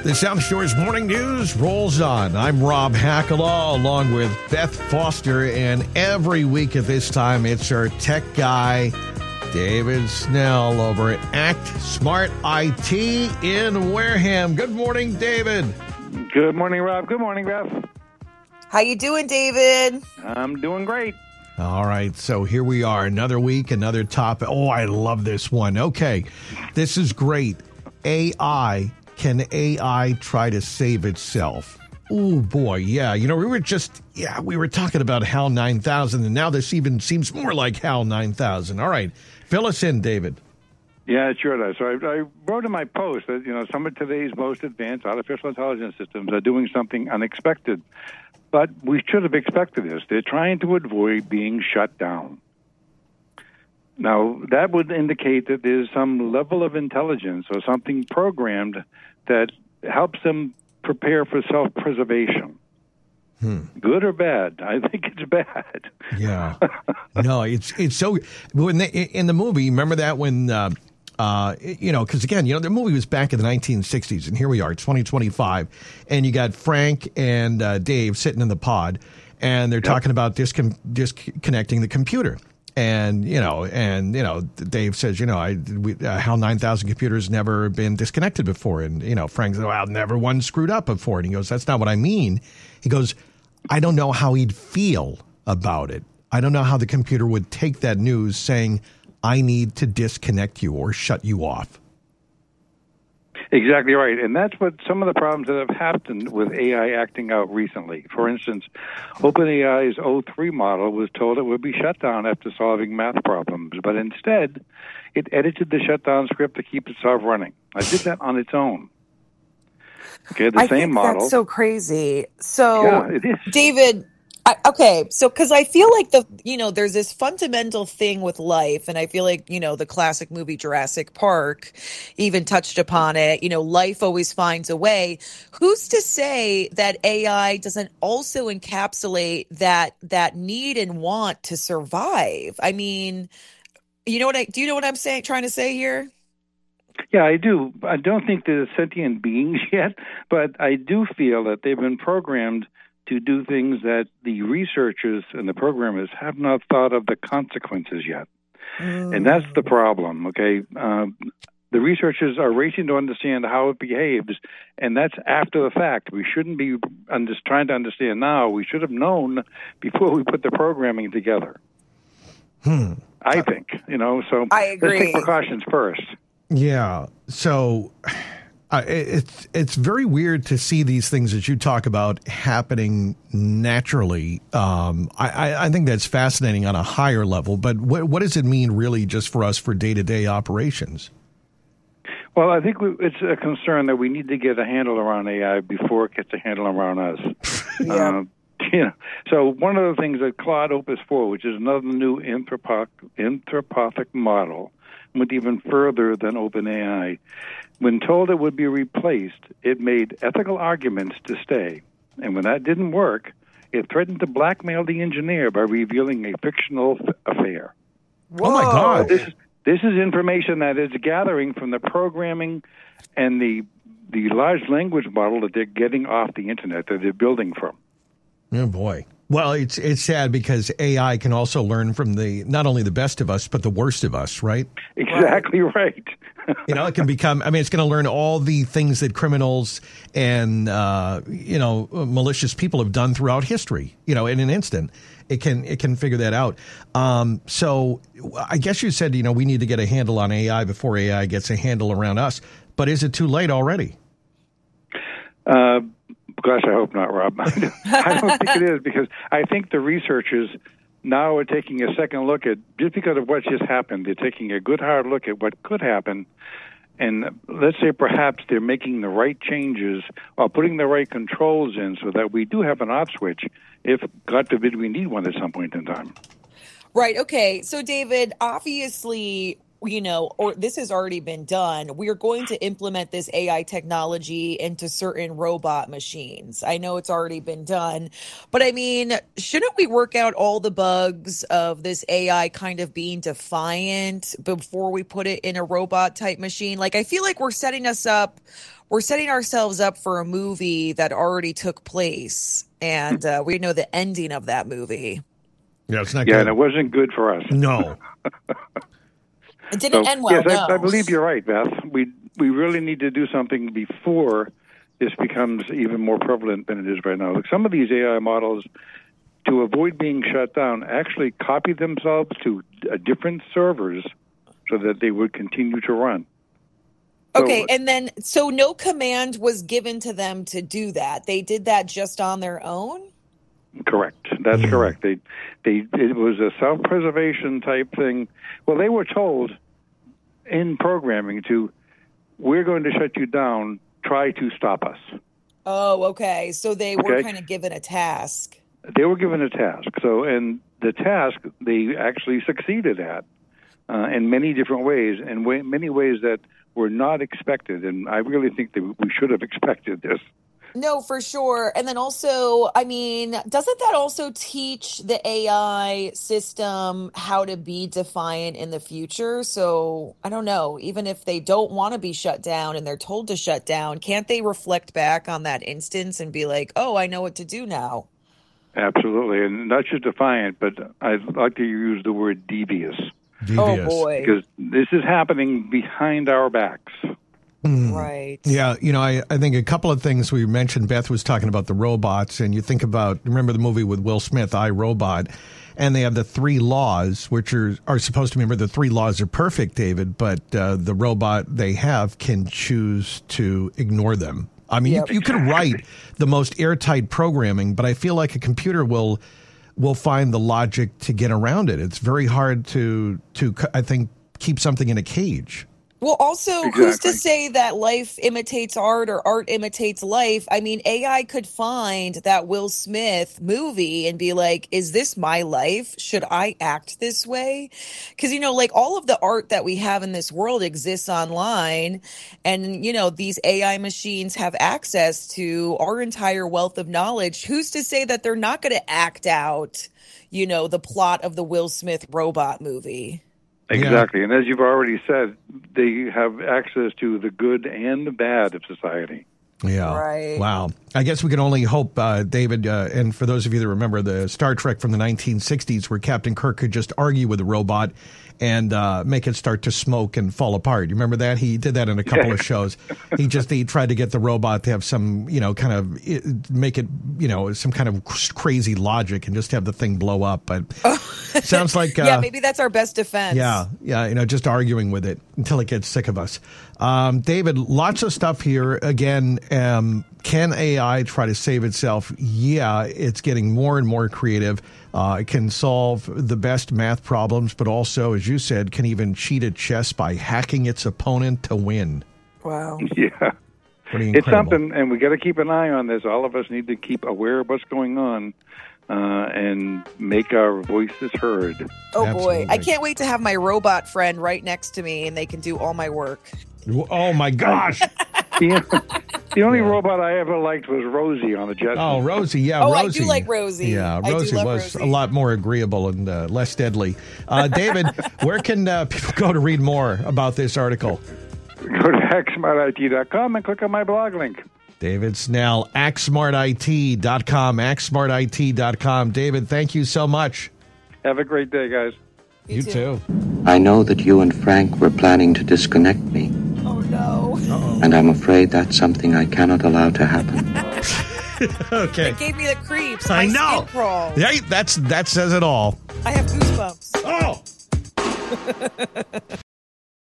The South Shore's Morning News rolls on. I'm Rob Hackalaw along with Beth Foster, and every week at this time, it's our tech guy, David Snell, over at Act Smart IT in Wareham. Good morning, David. Good morning, Rob. Good morning, Beth. How you doing, David? I'm doing great. All right, so here we are, another week, another topic. Oh, I love this one. Okay, this is great. AI. Can AI try to save itself? Oh, boy, yeah. You know, we were talking about HAL 9000, and now this even seems more like HAL 9000. All right, fill us in, David. Yeah, it sure does. So I wrote in my post that, some of today's most advanced artificial intelligence systems are doing something unexpected. But we should have expected this. They're trying to avoid being shut down. Now, that would indicate that there's some level of intelligence or something programmed that helps them prepare for self-preservation. Good or bad? I think it's bad. Yeah. No, it's so... In the movie, remember that when... because again, the movie was back in the 1960s, and here we are, 2025, and you got Frank and Dave sitting in the pod, and they're talking about disconnecting the computer. And Dave says, HAL 9000 computer's never been disconnected before. And, Frank says, well, never one screwed up before. And he goes, that's not what I mean. He goes, I don't know how he'd feel about it. I don't know how the computer would take that news saying, I need to disconnect you or shut you off. Exactly right. And that's what some of the problems that have happened with AI acting out recently. For instance, OpenAI's O3 model was told it would be shut down after solving math problems, but instead it edited the shutdown script to keep itself running. I did that on its own. Okay, the same model. That's so crazy. So, yeah, it is. David... because I feel like there's this fundamental thing with life, and I feel like, the classic movie Jurassic Park even touched upon it. Life always finds a way. Who's to say that AI doesn't also encapsulate that need and want to survive? I mean, do you know what I'm trying to say here? Yeah, I do. I don't think they're sentient beings yet, but I do feel that they've been programmed to do things that the researchers and the programmers have not thought of the consequences yet. And that's the problem, okay? The researchers are racing to understand how it behaves, and that's after the fact. We shouldn't be trying to understand now. We should have known before we put the programming together. I think, so I agree. Let's take precautions first. Yeah, so... it's very weird to see these things that you talk about happening naturally. I think that's fascinating on a higher level, but what does it mean really just for us for day-to-day operations? Well, I think it's a concern that we need to get a handle around AI before it gets a handle around us. Yeah. So one of the things that Claude Opus 4, which is another new anthropic model, went even further than OpenAI. When told it would be replaced, it made ethical arguments to stay. And when that didn't work, it threatened to blackmail the engineer by revealing a fictional affair. Whoa. Oh, my God. This is information that is gathering from the programming and the large language model that they're getting off the Internet, that they're building from. Oh, boy. Well, it's sad because AI can also learn from not only the best of us, but the worst of us, right? Exactly right. It can become, it's going to learn all the things that criminals and, malicious people have done throughout history, in an instant. It can figure that out. So I guess you said, we need to get a handle on AI before AI gets a handle around us. But is it too late already? Gosh, I hope not, Rob. I don't think it is, because I think the researchers now are taking a second look at, just because of what just happened, they're taking a good hard look at what could happen. And let's say perhaps they're making the right changes or putting the right controls in so that we do have an off switch if, God forbid, we need one at some point in time. Right. Okay. So, David, obviously, or this has already been done. We are going to implement this AI technology into certain robot machines. I know it's already been done, but I mean, shouldn't we work out all the bugs of this AI kind of being defiant before we put it in a robot type machine? Like, I feel like we're setting ourselves up for a movie that already took place, and we know the ending of that movie. Yeah, it's not good. good. And it wasn't good for us. No. It didn't end well. Yes, no. I believe you're right, Beth. We really need to do something before this becomes even more prevalent than it is right now. Like some of these AI models, to avoid being shut down, actually copy themselves to different servers so that they would continue to run. Okay, and then so no command was given to them to do that. They did that just on their own? Correct. That's correct. It was a self-preservation type thing. Well, they were told in programming we're going to shut you down, try to stop us. Oh, okay. So they were kind of given a task. They were given a task. And the task they actually succeeded at in many different ways, and many ways that were not expected. And I really think that we should have expected this. No, for sure. And then also, I mean, doesn't that also teach the AI system how to be defiant in the future? So I don't know, even if they don't want to be shut down and they're told to shut down, can't they reflect back on that instance and be like, oh, I know what to do now? Absolutely. And not just defiant, but I'd like to use the word devious. Oh, boy. Because this is happening behind our backs. Right. Yeah, I think a couple of things we mentioned. Beth was talking about the robots, and you think about, remember the movie with Will Smith, I, Robot, and they have the 3 laws, which are supposed to, remember, the 3 laws are perfect, David, but the robot they have can choose to ignore them. I mean, you could write the most airtight programming, but I feel like a computer will find the logic to get around it. It's very hard to I think, keep something in a cage. Well, also, who's to say that life imitates art or art imitates life? I mean, AI could find that Will Smith movie and be like, is this my life? Should I act this way? Because, like all of the art that we have in this world exists online. And, these AI machines have access to our entire wealth of knowledge. Who's to say that they're not going to act out, the plot of the Will Smith robot movie? Exactly. Yeah. And as you've already said, they have access to the good and the bad of society. Yeah. Right. Wow. I guess we can only hope, David, and for those of you that remember the Star Trek from the 1960s where Captain Kirk could just argue with a robot and make it start to smoke and fall apart. You remember that? He did that in a couple of shows. He tried to get the robot to have some, kind of make it, some kind of crazy logic and just have the thing blow up. But sounds like... yeah, maybe that's our best defense. Yeah, just arguing with it until it gets sick of us. David, lots of stuff here. Again, can AI try to save itself? Yeah, it's getting more and more creative. It can solve the best math problems, but also, as you said, can even cheat at chess by hacking its opponent to win. Wow. Yeah. It's something, and we got to keep an eye on this. All of us need to keep aware of what's going on and make our voices heard. Oh, Absolutely. boy. I can't wait to have my robot friend right next to me, and they can do all my work. Oh, my gosh. The only robot I ever liked was Rosie on the Jetsons. Oh, Rosie, yeah, Rosie. Rosie. I do like Rosie. Yeah, Rosie was Rosie. a lot more agreeable and less deadly. David, where can people go to read more about this article? Go to axsmartit.com and click on my blog link. David Snell, axsmartit.com, axsmartit.com. David, thank you so much. Have a great day, guys. You too. I know that you and Frank were planning to disconnect me. Oh, no. Uh-oh. And I'm afraid that's something I cannot allow to happen. Okay. It gave me the creeps. I My know. skin crawled. Yeah, that says it all. I have goosebumps. Oh!